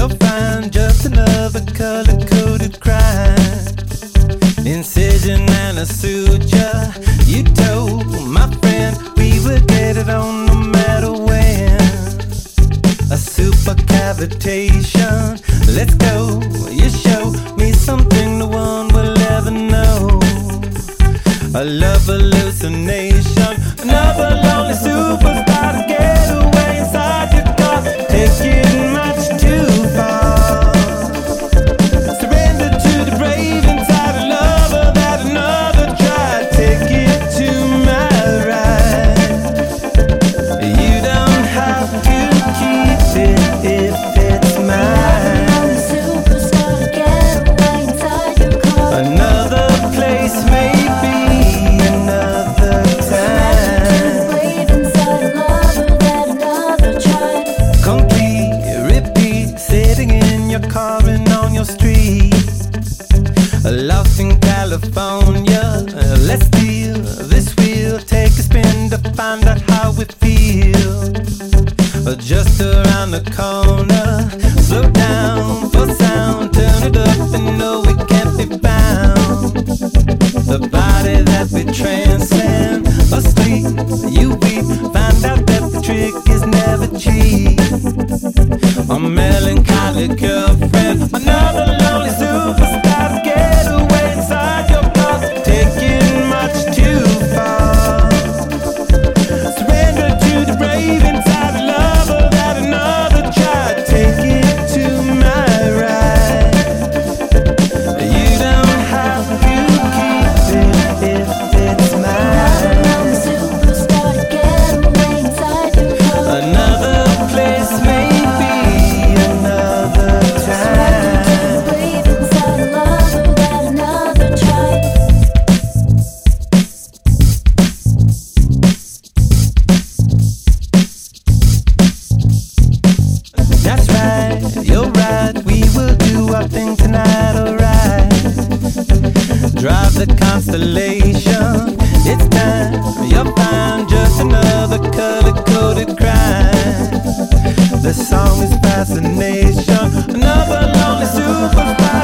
you'll find just another color-coded crime. Incision and a suture. You told my friend we would get it on no matter when. A super cavitation. Let's go. You show me something no one will ever know. A love hallucination. Another lonely superstar to get away inside your car. Take it much too far. Surrender to the brave inside a lover that another tried. Take it to my right. You don't have to keep it if it's mine. Another place, maybe another time. Complete, repeat, sitting in your car and on your street. Lost in California, let's steal this wheel. Take a spin to find out how we feel. Just around the corner, slow down for sound. Turn it up and know we can't be found. The body that we transcend, asleep, you weep. Find out that the trick is never cheap. A melancholy girlfriend, another lonely superstar to get away inside your car. Taking much too far. Surrender to the brave inside a lover that another tried. Take it to my right. You don't have to keep it if it's mine. Another place, maybe another time. That's right, you're right. We will do our thing tonight, alright. Drive the Constellation. It's time, you'll find just another color-coded crime. The song is fascination. Another lonely superstar.